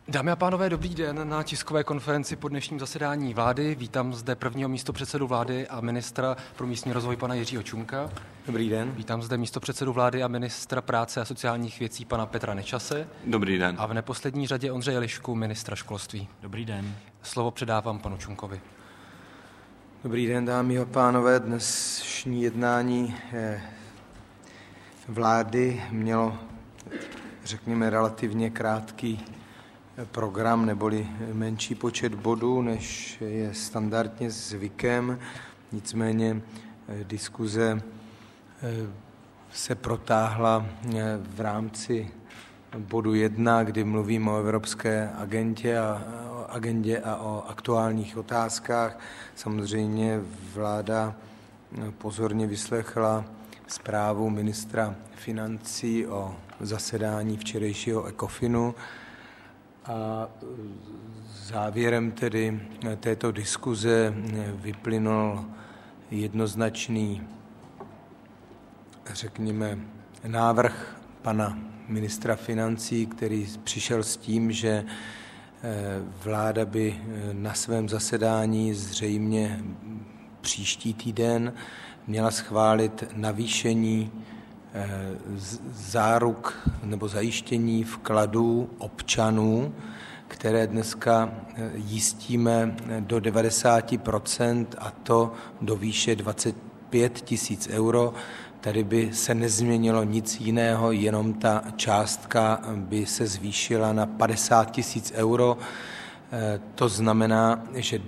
Dámy a pánové, dobrý den na tiskové konferenci po dnešním zasedání vlády. Vítám zde prvního místopředsedu vlády a ministra pro místní rozvoj pana Jiřího Čunka. Dobrý den. Vítám zde místopředsedu vlády a ministra práce a sociálních věcí pana Petra Nečase. Dobrý den. A v neposlední řadě Ondřeje Lišku, ministra školství. Dobrý den. Slovo předávám panu Čunkovi. Dobrý den, dámy a pánové. Dnešní jednání vlády mělo, řekněme, relativně krátký program neboli menší počet bodů, než je standardně zvykem. Nicméně diskuze se protáhla v rámci bodu 1, kdy mluvím o evropské agendě a o aktuálních otázkách. Samozřejmě vláda pozorně vyslechla zprávu ministra financí o zasedání včerejšího ECOFINu a závěrem tedy této diskuze vyplynul jednoznačný, řekněme, návrh pana ministra financí, který přišel s tím, že vláda by na svém zasedání zřejmě příští týden měla schválit navýšení záruk nebo zajištění vkladů občanů, které dneska jistíme do 90%, a to do výše 25 000 euro. Tady by se nezměnilo nic jiného, jenom ta částka by se zvýšila na 50 000 euro. To znamená, že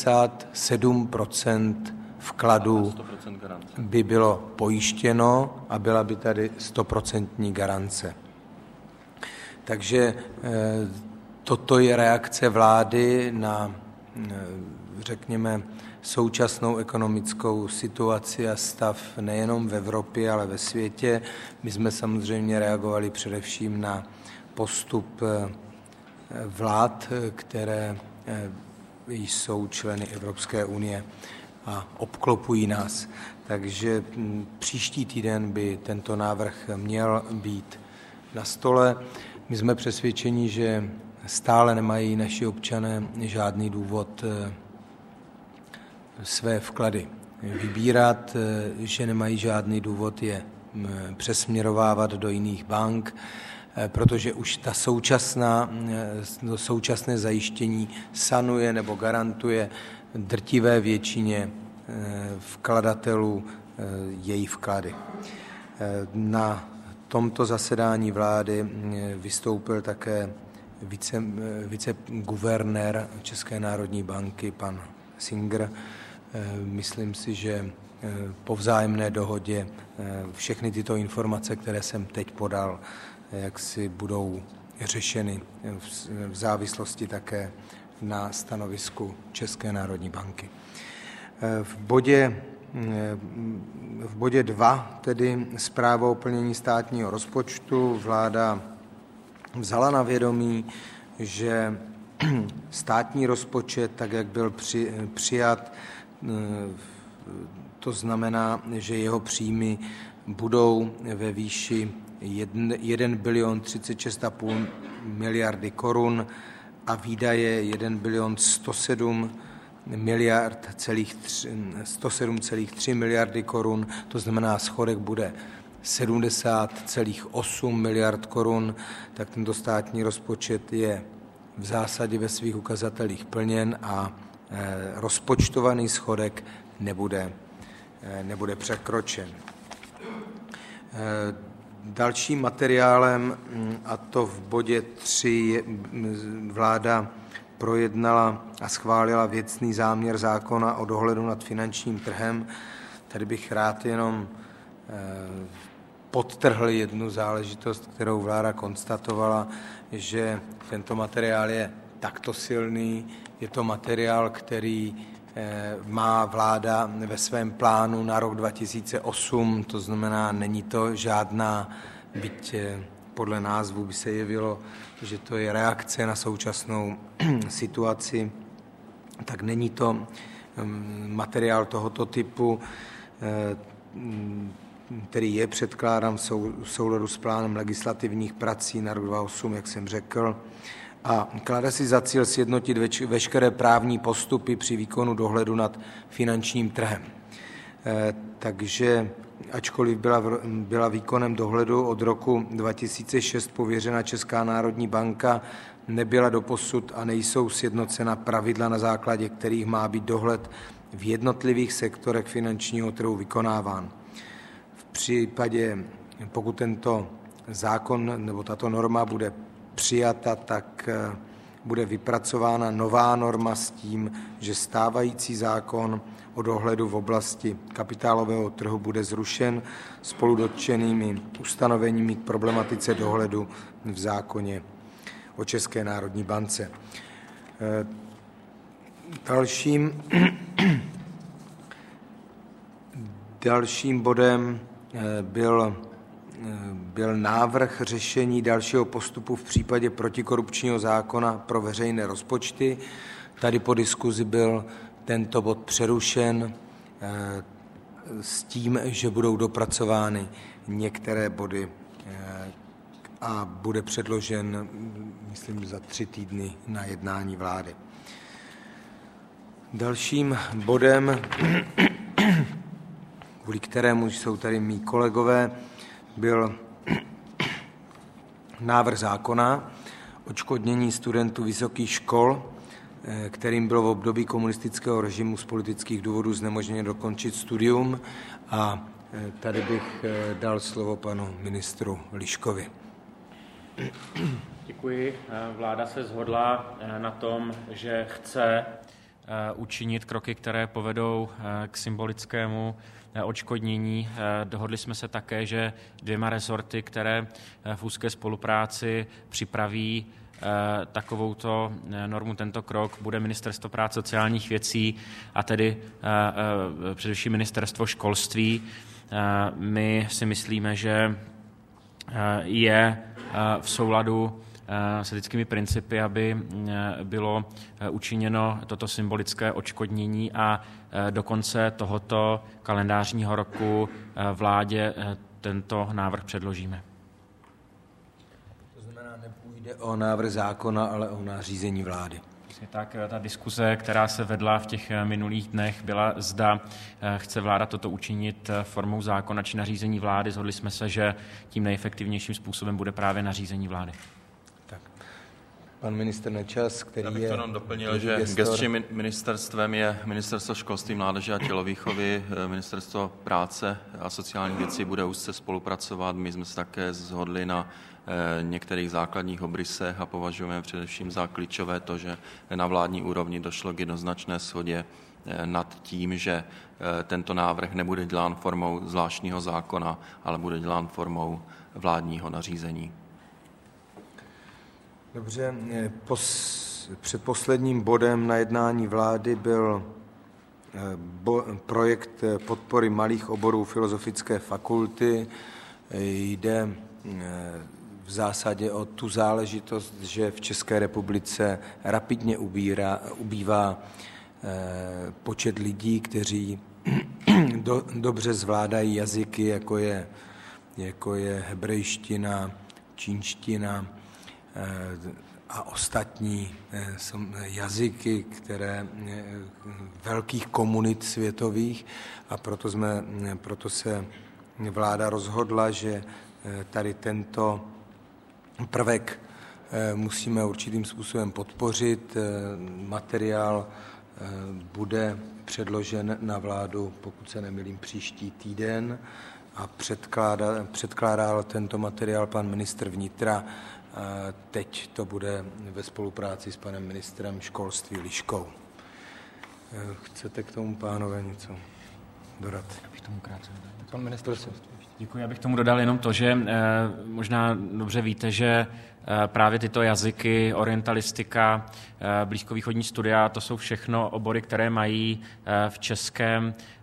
97% vkladů by bylo pojištěno a byla by tady 100% garance. Takže toto je reakce vlády na, řekněme, současnou ekonomickou situaci a stav nejenom v Evropě, ale ve světě. My jsme samozřejmě reagovali především na postup vlád, které jsou členy Evropské unie a obklopují nás. Takže příští týden by tento návrh měl být na stole. My jsme přesvědčeni, že stále nemají naši občané žádný důvod své vklady vybírat, že nemají žádný důvod je přesměrovávat do jiných bank, protože už ta současné zajištění sanuje nebo garantuje drtivé většině vkladatelů její vklady. Na tomto zasedání vlády vystoupil také viceguvernér České národní banky pan Singer. Myslím si, že po vzájemné dohodě všechny tyto informace, které jsem teď podal, jak si budou řešeny v závislosti také na stanovisku České národní banky. V bodě 2, tedy zpráva o plnění státního rozpočtu, vláda vzala na vědomí, že státní rozpočet, tak jak byl přijat, to znamená, že jeho příjmy budou ve výši 1 bilion 36,5 miliardy korun a výdaje 1 bilion 107,3 miliardy korun, to znamená, schodek bude 70,8 miliard korun, tak tento státní rozpočet je v zásadě ve svých ukazatelích plněn a rozpočtovaný schodek nebude překročen. Dalším materiálem, a to v bodě 3, vláda projednala a schválila věcný záměr zákona o dohledu nad finančním trhem. Tady bych rád jenom podtrhl jednu záležitost, kterou vláda konstatovala, že tento materiál je takto silný. Je to materiál, který má vláda ve svém plánu na rok 2008, to znamená, není to žádná, byť podle názvu by se jevilo, že to je reakce na současnou situaci, tak není to materiál tohoto typu, který je předkládán v souladu s plánem legislativních prací na rok 2008, jak jsem řekl, a klade si za cíl sjednotit veškeré právní postupy při výkonu dohledu nad finančním trhem. Takže ačkoliv byla výkonem dohledu od roku 2006 pověřena Česká národní banka, nebyla doposud a nejsou sjednocena pravidla, na základě kterých má být dohled v jednotlivých sektorech finančního trhu vykonáván. V případě, pokud tento zákon nebo tato norma bude přijata, tak bude vypracována nová norma s tím, že stávající zákon o dohledu v oblasti kapitálového trhu bude zrušen spolu dotčenými ustanoveními k problematice dohledu v zákoně o České národní bance. Dalším bodem byl návrh řešení dalšího postupu v případě protikorupčního zákona pro veřejné rozpočty. Tady po diskuzi byl tento bod přerušen s tím, že budou dopracovány některé body a bude předložen, myslím, za 3 týdny na jednání vlády. Dalším bodem, kvůli kterému jsou tady mí kolegové, byl návrh zákona odškodnění studentů vysokých škol, kterým bylo v období komunistického režimu z politických důvodů znemožněno dokončit studium. A tady bych dal slovo panu ministru Liškovi. Děkuji. Vláda se shodla na tom, že chce učinit kroky, které povedou k symbolickému odškodnění. Dohodli jsme se také, že 2 rezorty, které v úzké spolupráci připraví takovouto normu, tento krok, bude Ministerstvo práce sociálních věcí a tedy především Ministerstvo školství. My si myslíme, že je v souladu s etickými principy, aby bylo učiněno toto symbolické odškodnění a do konce tohoto kalendářního roku vládě tento návrh předložíme. To znamená, nepůjde o návrh zákona, ale o nařízení vlády. Tak ta diskuze, která se vedla v těch minulých dnech, byla, zda chce vláda toto učinit formou zákona či nařízení vlády. Shodli jsme se, že tím nejefektivnějším způsobem bude právě nařízení vlády. Tak. Pan ministr Nečas, který je... Já bych to jenom doplnil, že gesčním ministerstvem je Ministerstvo školství, mládeže a tělovýchovy, Ministerstvo práce a sociálních věcí bude úzce spolupracovat. My jsme se také shodli na některých základních obrysech a považujeme především za klíčové to, že na vládní úrovni došlo k jednoznačné shodě nad tím, že tento návrh nebude dělán formou zvláštního zákona, ale bude dělán formou vládního nařízení. Dobře, předposledním bodem na jednání vlády byl projekt podpory malých oborů Filozofické fakulty. Jde v zásadě o tu záležitost, že v České republice rapidně ubývá počet lidí, kteří dobře zvládají jazyky, jako je hebrejština, čínština a ostatní jazyky, které velkých komunit světových, a proto se vláda rozhodla, že tady tento prvek musíme určitým způsobem podpořit. Materiál bude předložen na vládu, pokud se nemýlím, příští týden a předkládal tento materiál pan ministr vnitra. Teď to bude ve spolupráci s panem ministrem školství Liškou. Chcete k tomu, pánové, něco dodat? Já bych tomu krátce dodal. Pan ministr se... Děkuji, já bych tomu dodal jenom to, že možná dobře víte, že právě tyto jazyky, orientalistika, blízkovýchodní studia, to jsou všechno obory, které mají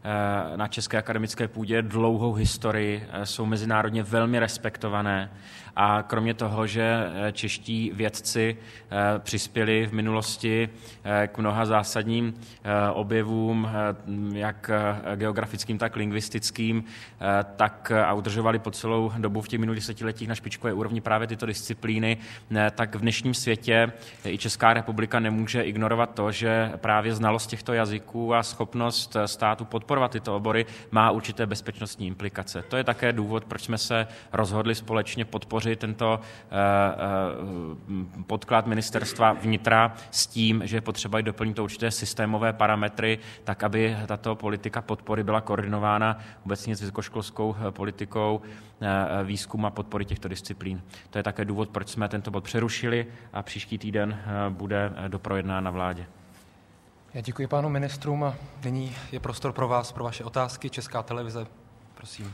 na české akademické půdě dlouhou historii, jsou mezinárodně velmi respektované A kromě toho, že čeští vědci přispěli v minulosti k mnoha zásadním objevům, jak geografickým, tak lingvistickým, tak a udržovali po celou dobu v těch minulých desetiletích na špičkové úrovni právě tyto disciplíny, tak v dnešním světě i Česká republika nemůže ignorovat to, že právě znalost těchto jazyků a schopnost státu podporovat tyto obory má určité bezpečnostní implikace. To je také důvod, proč jsme se rozhodli společně podpořit tento podklad Ministerstva vnitra s tím, že je potřeba doplnit to určité systémové parametry, tak aby tato politika podpory byla koordinována obecně s vysokoškolskou politikou výzkumu a podpory těchto disciplín. To je také důvod, proč jsme tento bod přerušili a příští týden bude doprojednán na vládě. Já děkuji pánu ministrům a nyní je prostor pro vás, pro vaše otázky. Česká televize, prosím.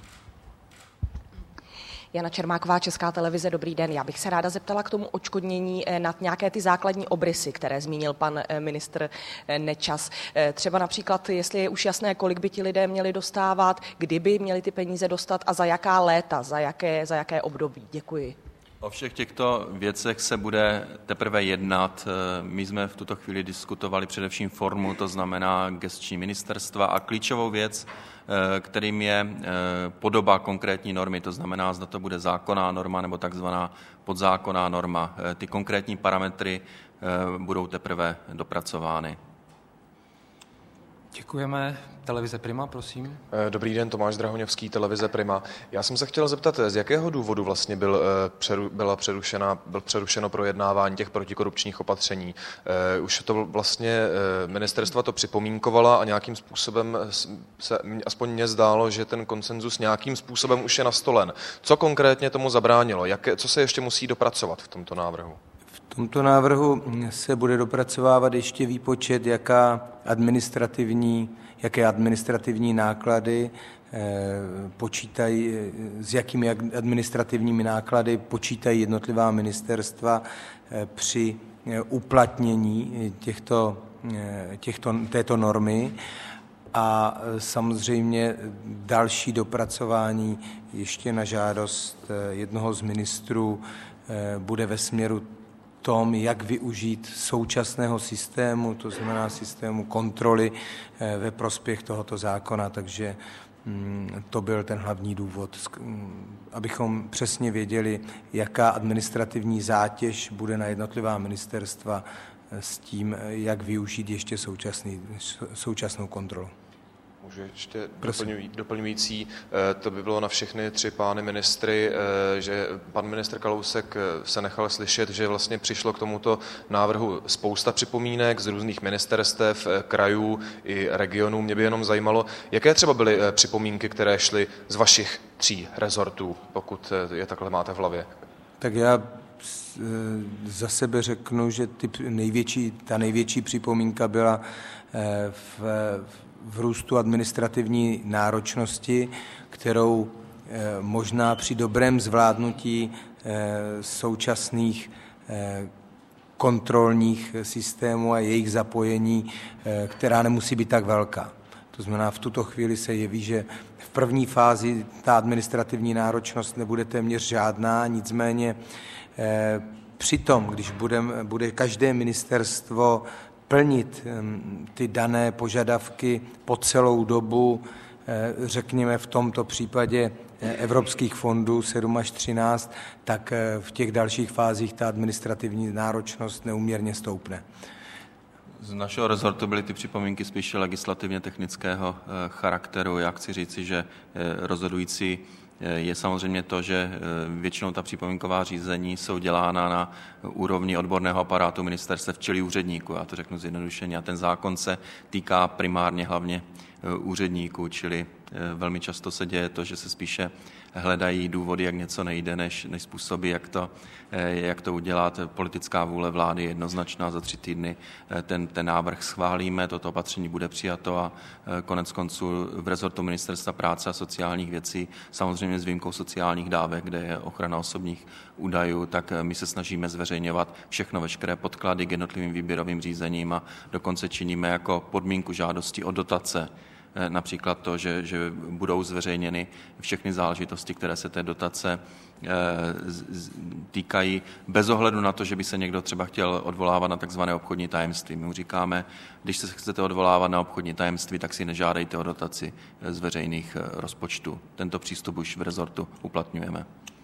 Jana Čermáková, Česká televize, dobrý den. Já bych se ráda zeptala k tomu odškodnění nad nějaké ty základní obrysy, které zmínil pan ministr Nečas. Třeba například, jestli je už jasné, kolik by ti lidé měli dostávat, kdyby měli ty peníze dostat a za jaká léta, za jaké období. Děkuji. O všech těchto věcech se bude teprve jednat. My jsme v tuto chvíli diskutovali především formu, to znamená gesční ministerstva a klíčovou věc, kterým je podoba konkrétní normy, to znamená, zda to bude zákonná norma nebo takzvaná podzákonná norma. Ty konkrétní parametry budou teprve dopracovány. Děkujeme. Televize Prima, prosím. Dobrý den, Tomáš Drahoňovský, Televize Prima. Já jsem se chtěl zeptat, z jakého důvodu vlastně byl přerušeno projednávání těch protikorupčních opatření. Už to vlastně ministerstva to připomínkovala a nějakým způsobem se aspoň mně zdálo, že ten konsenzus nějakým způsobem už je nastolen. Co konkrétně tomu zabránilo? Co se ještě musí dopracovat v tomto návrhu? V tomto návrhu se bude dopracovávat ještě výpočet, jaké administrativní náklady počítají, s jakými administrativními náklady počítají jednotlivá ministerstva při uplatnění této normy. A samozřejmě další dopracování ještě na žádost jednoho z ministrů bude ve směru tom, jak využít současného systému, to znamená systému kontroly ve prospěch tohoto zákona. Takže to byl ten hlavní důvod, abychom přesně věděli, jaká administrativní zátěž bude na jednotlivá ministerstva s tím, jak využít ještě současnou kontrolu. Můžu ještě doplňující, to by bylo na všechny tři pány ministry, že pan ministr Kalousek se nechal slyšet, že vlastně přišlo k tomuto návrhu spousta připomínek z různých ministerstev, krajů i regionů. Mě by jenom zajímalo, jaké třeba byly připomínky, které šly z vašich tří rezortů, pokud je takhle máte v hlavě. Tak já za sebe řeknu, že ta největší připomínka byla v růstu administrativní náročnosti, kterou možná při dobrém zvládnutí současných kontrolních systémů a jejich zapojení, která nemusí být tak velká. To znamená, v tuto chvíli se jeví, že v první fázi ta administrativní náročnost nebude téměř žádná, nicméně přitom, když bude každé ministerstvo plnit ty dané požadavky po celou dobu, řekněme v tomto případě evropských fondů 7 až 13, tak v těch dalších fázích ta administrativní náročnost neúměrně stoupne. Z našeho rezortu byly ty připomínky spíše legislativně technického charakteru. Já chci říci, že rozhodující je samozřejmě to, že většinou ta připomínková řízení jsou dělána na úrovni odborného aparátu ministerstev, čili úředníků. Já to řeknu zjednodušeně. A ten zákon se týká primárně hlavně úředníků, čili velmi často se děje to, že se spíše hledají důvody, jak něco nejde, než způsoby, jak to udělat. Politická vůle vlády je jednoznačná, za 3 týdny ten návrh schválíme, toto opatření bude přijato a konec konců v rezortu Ministerstva práce a sociálních věcí, samozřejmě s výjimkou sociálních dávek, kde je ochrana osobních údajů, tak my se snažíme zveřejňovat veškeré podklady k jednotlivým výběrovým řízením a dokonce činíme jako podmínku žádosti o dotace například to, že budou zveřejněny všechny záležitosti, které se té dotace týkají, bez ohledu na to, že by se někdo třeba chtěl odvolávat na takzvané obchodní tajemství. My mu říkáme, když se chcete odvolávat na obchodní tajemství, tak si nežádejte o dotaci z veřejných rozpočtů. Tento přístup už v rezortu uplatňujeme.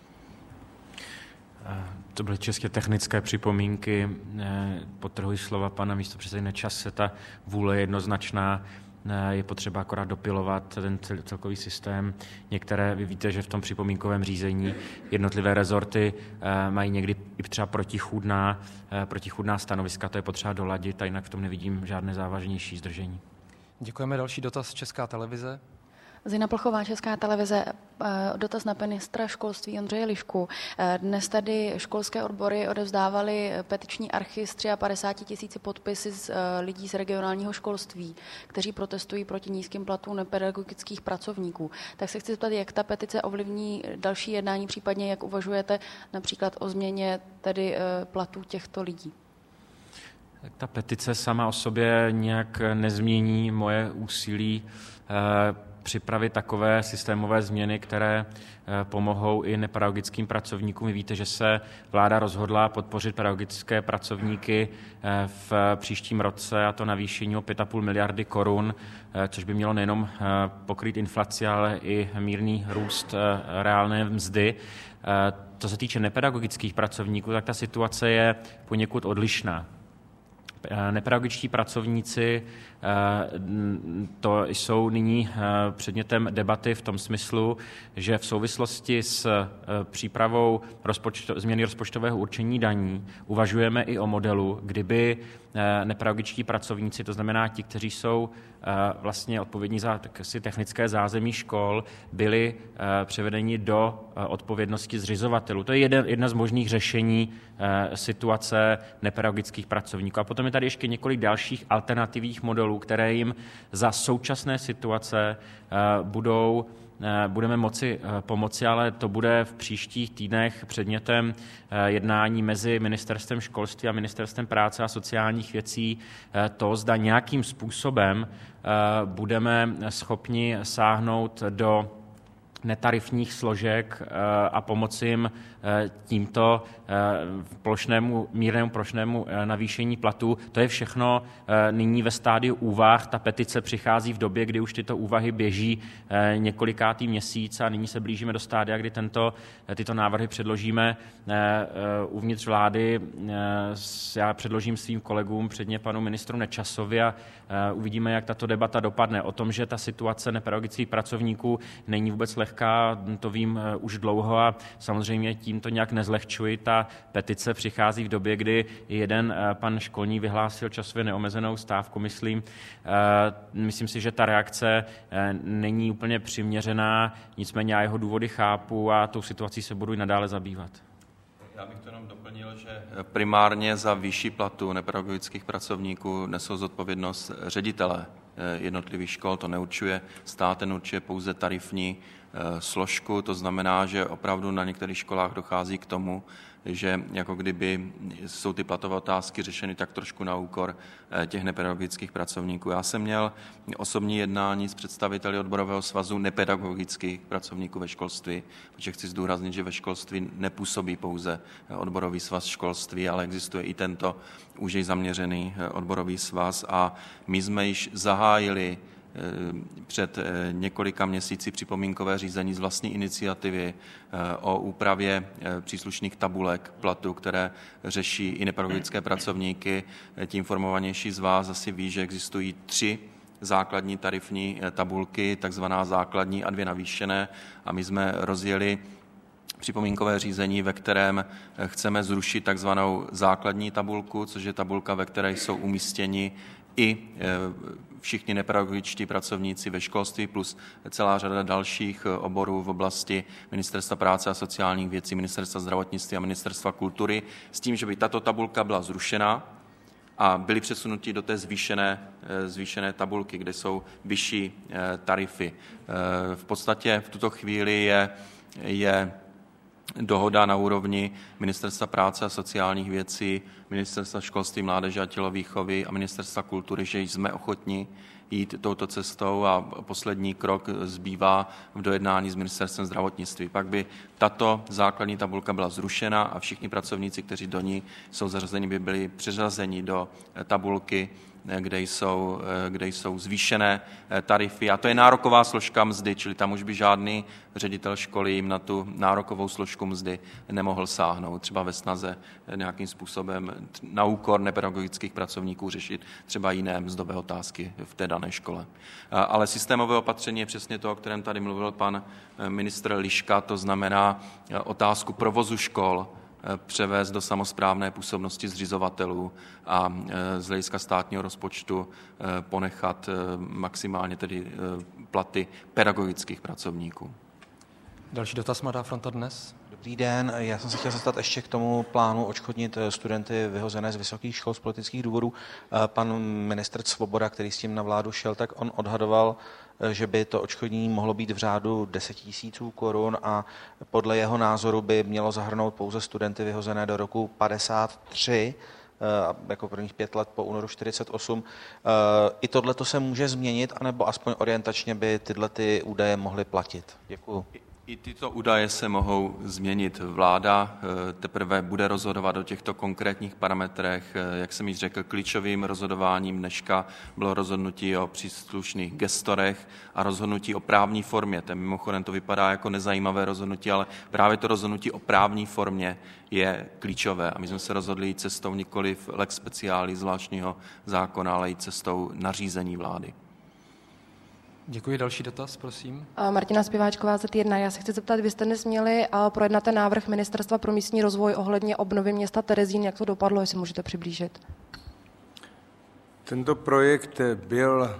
To byly čistě technické připomínky. Podtrhuji slova pana místopředsedy Nečase, ta vůle je jednoznačná. Je potřeba akorát dopilovat ten celkový systém. Některé, vy víte, že v tom připomínkovém řízení jednotlivé rezorty mají někdy i třeba protichůdná stanoviska, to je potřeba doladit a jinak v tom nevidím žádné závažnější zdržení. Děkujeme. Další dotaz Česká televize. Zina Plchová, Česká televize, dotaz na ministra školství Ondřeje Lišku. Dnes tady školské odbory odevzdávaly petiční archy s 53 000 podpisy z lidí z regionálního školství, kteří protestují proti nízkým platům nepedagogických pracovníků. Tak se chci zeptat, jak ta petice ovlivní další jednání, případně jak uvažujete například o změně tedy platů těchto lidí? Ta petice sama o sobě nějak nezmění moje úsilí připravit takové systémové změny, které pomohou i nepedagogickým pracovníkům. Vy víte, že se vláda rozhodla podpořit pedagogické pracovníky v příštím roce, a to navýšení o 5,5 miliardy korun, což by mělo nejenom pokrýt inflaci, ale i mírný růst reálné mzdy. Co se týče nepedagogických pracovníků, tak ta situace je poněkud odlišná. Nepedagogičtí pracovníci to jsou nyní předmětem debaty v tom smyslu, že v souvislosti s přípravou změny rozpočtového určení daní uvažujeme i o modelu, kdyby nepedagogičtí pracovníci, to znamená ti, kteří jsou vlastně odpovědní za technické zázemí škol, byli převedeni do odpovědnosti zřizovatelů. To je jedna z možných řešení situace nepedagogických pracovníků. A potom je tady ještě několik dalších alternativních modelů, které jim za současné situace budeme moci pomoci, ale to bude v příštích týdnech předmětem jednání mezi Ministerstvem školství a Ministerstvem práce a sociálních věcí. To, zda nějakým způsobem budeme schopni sáhnout do netarifních složek a pomoci jim tímto mírnému plošnému navýšení platů. To je všechno nyní ve stádiu úvah. Ta petice přichází v době, kdy už tyto úvahy běží několikátý měsíc a nyní se blížíme do stádia, kdy tyto návrhy předložíme uvnitř vlády. Já předložím svým kolegům, předně panu ministru Nečasovi, a uvidíme, jak tato debata dopadne. O tom, že ta situace nepedagogických pracovníků není vůbec lehká, to vím už dlouho a samozřejmě tím to nějak nezlehčuji. Ta petice přichází v době, kdy jeden pan školní vyhlásil časově neomezenou stávku, myslím. Myslím si, že ta reakce není úplně přiměřená, nicméně já jeho důvody chápu a tou situací se budu i nadále zabývat. Já bych to jenom doplnil, že primárně za výši platu nepedagogických pracovníků nesou zodpovědnost ředitele jednotlivých škol, to neurčuje stát, ten určuje pouze tarifní složku, to znamená, že opravdu na některých školách dochází k tomu, že jako kdyby jsou ty platové otázky řešeny tak trošku na úkor těch nepedagogických pracovníků. Já jsem měl osobní jednání s představiteli odborového svazu nepedagogických pracovníků ve školství, protože chci zdůraznit, že ve školství nepůsobí pouze odborový svaz školství, ale existuje i tento úžej zaměřený odborový svaz a my jsme již zahájili před několika měsíci připomínkové řízení z vlastní iniciativy o úpravě příslušných tabulek platu, které řeší i nepedagogické pracovníky. Ti informovanější z vás asi ví, že existují 3 základní tarifní tabulky, takzvaná základní a 2 navýšené, a my jsme rozjeli připomínkové řízení, ve kterém chceme zrušit takzvanou základní tabulku, což je tabulka, ve které jsou umístěni i všichni nepedagogičtí pracovníci ve školství plus celá řada dalších oborů v oblasti Ministerstva práce a sociálních věcí, Ministerstva zdravotnictví a Ministerstva kultury, s tím, že by tato tabulka byla zrušena a byly přesunuti do té zvýšené tabulky, kde jsou vyšší tarify. V podstatě v tuto chvíli je dohoda na úrovni Ministerstva práce a sociálních věcí, Ministerstva školství, mládeže a tělovýchovy a Ministerstva kultury, že jsme ochotni jít touto cestou a poslední krok zbývá v dojednání s Ministerstvem zdravotnictví. Pak by tato základní tabulka byla zrušena a všichni pracovníci, kteří do ní jsou zařazeni, by byli přeřazeni do tabulky, kde jsou zvýšené tarify. A to je nároková složka mzdy, čili tam už by žádný ředitel školy jim na tu nárokovou složku mzdy nemohl sáhnout. Třeba ve snaze nějakým způsobem na úkor nepedagogických pracovníků řešit třeba jiné mzdové otázky v té dané škole. Ale systémové opatření je přesně to, o kterém tady mluvil pan ministr Liška, to znamená otázku provozu škol, převést do samosprávné působnosti zřizovatelů a z hlediska státního rozpočtu ponechat maximálně tedy platy pedagogických pracovníků. Další dotaz, Mladá fronta dnes. Dobrý den, já jsem se chtěl zeptat ještě k tomu plánu odškodnit studenty vyhozené z vysokých škol z politických důvodů. Pan ministr Svoboda, který s tím na vládu šel, tak on odhadoval, že by to odškodnění mohlo být v řádu 10 000 korun a podle jeho názoru by mělo zahrnout pouze studenty vyhozené do roku 53, jako prvních 5 let po únoru 48. I tohleto se může změnit, anebo aspoň orientačně by tyhle ty údaje mohly platit? Děkuju. I tyto údaje se mohou změnit. Vláda teprve bude rozhodovat o těchto konkrétních parametrech. Jak jsem již řekl, klíčovým rozhodováním dneška bylo rozhodnutí o příslušných gestorech a rozhodnutí o právní formě. Mimochodem to vypadá jako nezajímavé rozhodnutí, ale právě to rozhodnutí o právní formě je klíčové. A my jsme se rozhodli jít cestou nikoliv lex specialis zvláštního zákona, ale i cestou nařízení vlády. Děkuji. Další dotaz, prosím. Martina Zpěváčková, Z1. Já se chci zeptat, vy jste dnes měli projednat ten návrh Ministerstva pro místní rozvoj ohledně obnovy města Terezín. Jak to dopadlo, jestli můžete přiblížit? Tento projekt byl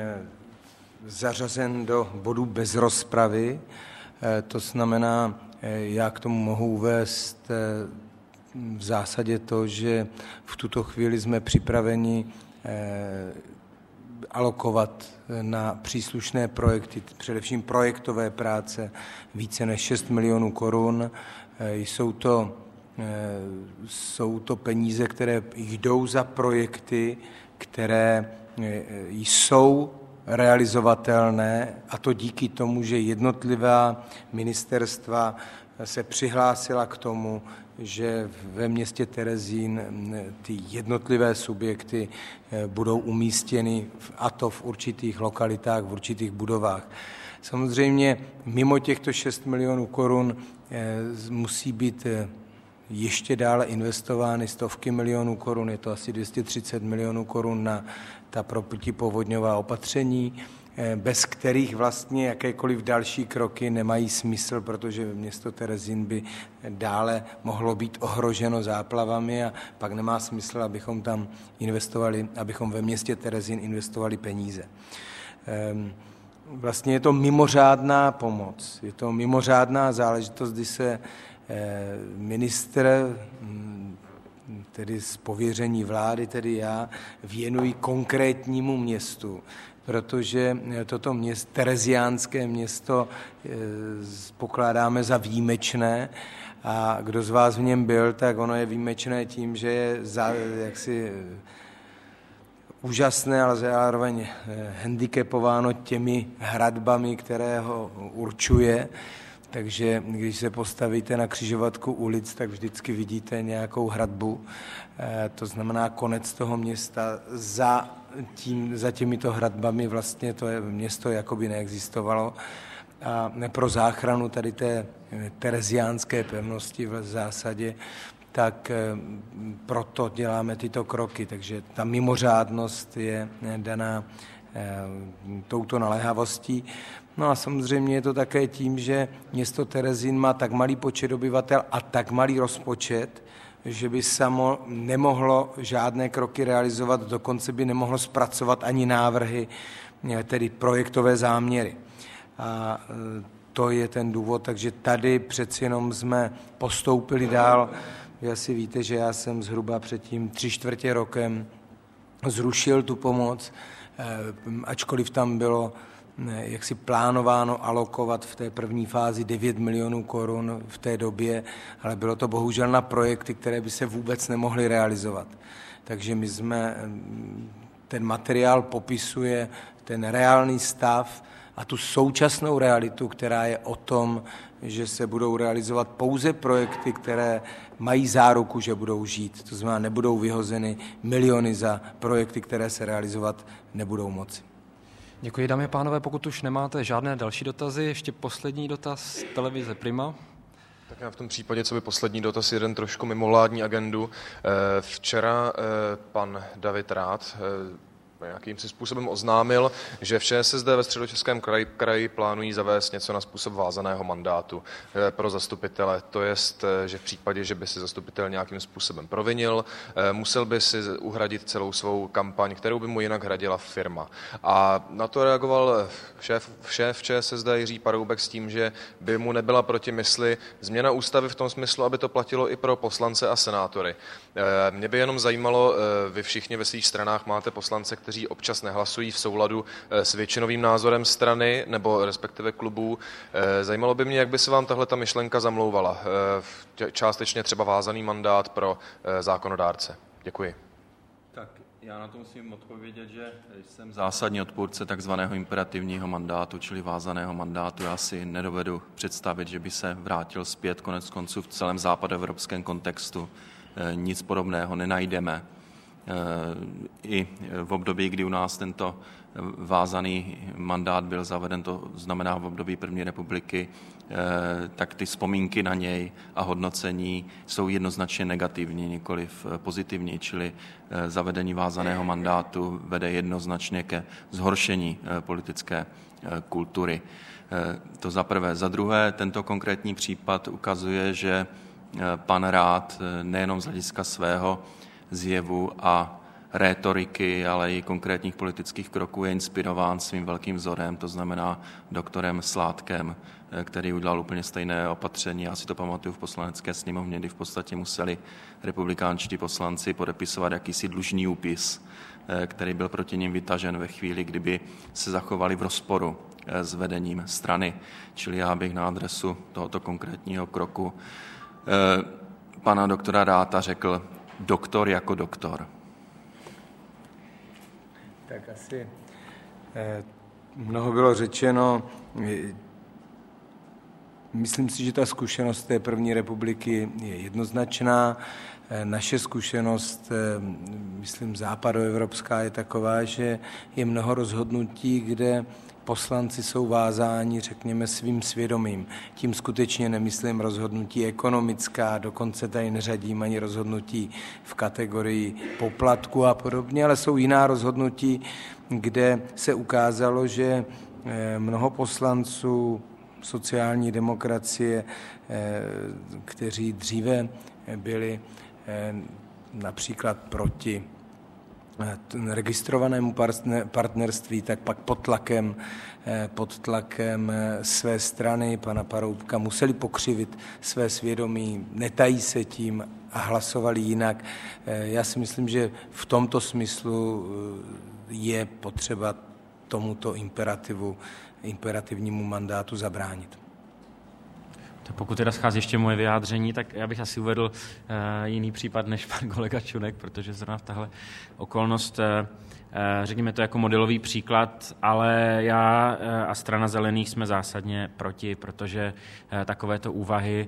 zařazen do bodu bez rozpravy. To znamená, já k tomu mohu uvést v zásadě to, že v tuto chvíli jsme připraveni alokovat na příslušné projekty, především projektové práce, více než 6 milionů korun. Jsou to peníze, které jdou za projekty, které jsou realizovatelné, a to díky tomu, že jednotlivá ministerstva se přihlásila k tomu, že ve městě Terezín ty jednotlivé subjekty budou umístěny, a to v určitých lokalitách, v určitých budovách. Samozřejmě mimo těchto 6 milionů korun musí být ještě dále investovány stovky milionů korun, je to asi 230 milionů korun na ta protipovodňová opatření, bez kterých vlastně jakékoliv další kroky nemají smysl, protože město Terezín by dále mohlo být ohroženo záplavami a pak nemá smysl, abychom tam investovali, abychom ve městě Terezín investovali peníze. Vlastně je to mimořádná pomoc, je to mimořádná záležitost, kdy se ministr, tedy z pověření vlády, tedy já, věnuji konkrétnímu městu, protože toto tereziánské město pokládáme za výjimečné a kdo z vás v něm byl, tak ono je výjimečné tím, že je jaksi úžasné, ale zároveň handicapováno těmi hradbami, které ho určuje. Takže když se postavíte na křižovatku ulic, tak vždycky vidíte nějakou hradbu. To znamená konec toho města. Za těmito hradbami vlastně to město jakoby neexistovalo. A pro záchranu tady té tereziánské pevnosti v zásadě, tak proto děláme tyto kroky. Takže ta mimořádnost je daná touto naléhavostí. No a samozřejmě je to také tím, že město Terezín má tak malý počet obyvatel a tak malý rozpočet, že by samo nemohlo žádné kroky realizovat, dokonce by nemohlo zpracovat ani návrhy, tedy projektové záměry. A to je ten důvod, takže tady přeci jenom jsme postoupili dál. Vy asi víte, že já jsem zhruba před tím 3/4 rokem zrušil tu pomoc, ačkoliv tam bylo jaksi plánováno alokovat v té první fázi 9 milionů korun v té době, ale bylo to bohužel na projekty, které by se vůbec nemohly realizovat. Takže ten materiál popisuje ten reálný stav a tu současnou realitu, která je o tom, že se budou realizovat pouze projekty, které mají záruku, že budou žít. To znamená, nebudou vyhozeny miliony za projekty, které se realizovat nebudou moci. Děkuji, dámy a pánové. Pokud už nemáte žádné další dotazy, ještě poslední dotaz televize Prima. Tak já v tom případě, co by poslední dotaz, jeden trošku mimovládní agendu. Včera pan David Rath nějakým si způsobem oznámil, že v ČSSD ve Středočeském kraji plánují zavést něco na způsob vázaného mandátu pro zastupitele. To jest, že v případě, že by si zastupitel nějakým způsobem provinil, musel by si uhradit celou svou kampaň, kterou by mu jinak hradila firma. A na to reagoval šéf ČSSD Jiří Paroubek s tím, že by mu nebyla proti mysli změna ústavy v tom smyslu, aby to platilo i pro poslance a senátory. Mě by jenom zajímalo, vy všichni ve svých stranách máte poslance, kteří občas nehlasují v souladu s většinovým názorem strany nebo respektive klubů. Zajímalo by mě, jak by se vám tahle ta myšlenka zamlouvala. Částečně třeba vázaný mandát pro zákonodárce. Děkuji. Tak já na to musím odpovědět, že jsem zásadní odpůrce takzvaného imperativního mandátu, čili vázaného mandátu. Já si nedovedu představit, že by se vrátil zpět, konec konců v celém západoevropském kontextu. Nic podobného nenajdeme. I v období, kdy u nás tento vázaný mandát byl zaveden, to znamená v období první republiky, tak ty vzpomínky na něj a hodnocení jsou jednoznačně negativní, nikoliv pozitivní, čili zavedení vázaného mandátu vede jednoznačně ke zhoršení politické kultury. To za prvé. Za druhé, tento konkrétní případ ukazuje, že pan Rath nejenom z hlediska svého zjevu a rétoriky, ale i konkrétních politických kroků je inspirován svým velkým vzorem, to znamená doktorem Sládkem, který udělal úplně stejné opatření. Já si to pamatuju v poslanecké sněmovně, kdy v podstatě museli republikánští poslanci podepisovat jakýsi dlužný úpis, který byl proti nim vytažen ve chvíli, kdyby se zachovali v rozporu s vedením strany. Čili já bych na adresu tohoto konkrétního kroku pana doktora Ratha řekl, doktor jako doktor. Tak asi mnoho bylo řečeno. Myslím si, že ta zkušenost té první republiky je jednoznačná. Naše zkušenost, myslím, západoevropská je taková, že je mnoho rozhodnutí, kde poslanci jsou vázáni, řekněme, svým svědomím. Tím skutečně nemyslím rozhodnutí ekonomická, dokonce tady neřadím ani rozhodnutí v kategorii poplatku a podobně, ale jsou jiná rozhodnutí, kde se ukázalo, že mnoho poslanců sociální demokracie, kteří dříve byli například proti registrovanému partnerství, tak pak pod tlakem své strany pana Paroubka museli pokřivit své svědomí, netají se tím a hlasovali jinak. Já si myslím, že v tomto smyslu je potřeba tomuto imperativnímu mandátu zabránit. Pokud teda schází ještě moje vyjádření, tak já bych asi uvedl jiný případ než pan kolega Čunek, protože zrovna v tahle okolnost, řekněme to jako modelový příklad, ale já a strana Zelených jsme zásadně proti, protože takovéto úvahy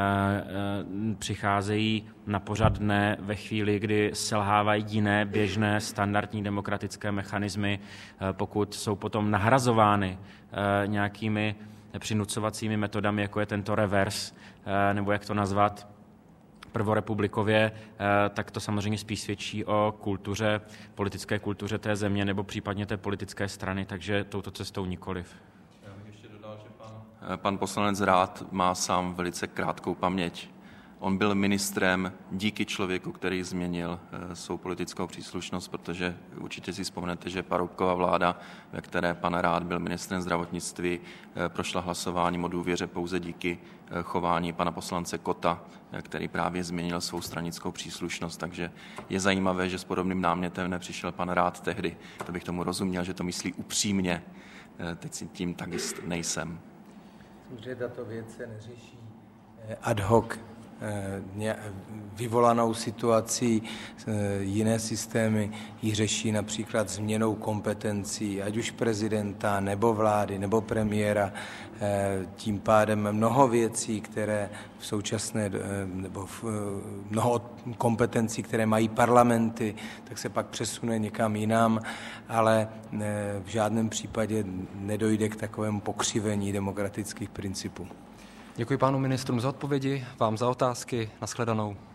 přicházejí na pořad dne ve chvíli, kdy selhávají jiné běžné standardní demokratické mechanismy, pokud jsou potom nahrazovány nějakými přinucovacími metodami, jako je tento revers, nebo jak to nazvat prvorepublikově, tak to samozřejmě spíš svědčí o kultuře, politické kultuře té země nebo případně té politické strany, takže touto cestou nikoliv. Já bych ještě dodal, že pan poslanec Rath má sám velice krátkou paměť. On byl ministrem díky člověku, který změnil svou politickou příslušnost, protože určitě si vzpomenete, že Paroubkova vláda, ve které pan Rath byl ministrem zdravotnictví, prošla hlasováním o důvěře pouze díky chování pana poslance Kotta, který právě změnil svou stranickou příslušnost. Takže je zajímavé, že s podobným námětem nepřišel pan Rath tehdy. To bych tomu rozuměl, že to myslí upřímně. teď si tím tak jist nejsem. Samozřejmě tato věc se neřeší ad hoc vyvolanou situací. Jiné systémy ji řeší například změnou kompetencí, ať už prezidenta, nebo vlády, nebo premiéra. Tím pádem mnoho věcí, které v současné, nebo mnoho kompetencí, které mají parlamenty, tak se pak přesune někam jinam, ale v žádném případě nedojde k takovému pokřivení demokratických principů. Děkuji pánu ministrům za odpovědi, vám za otázky. Nashledanou.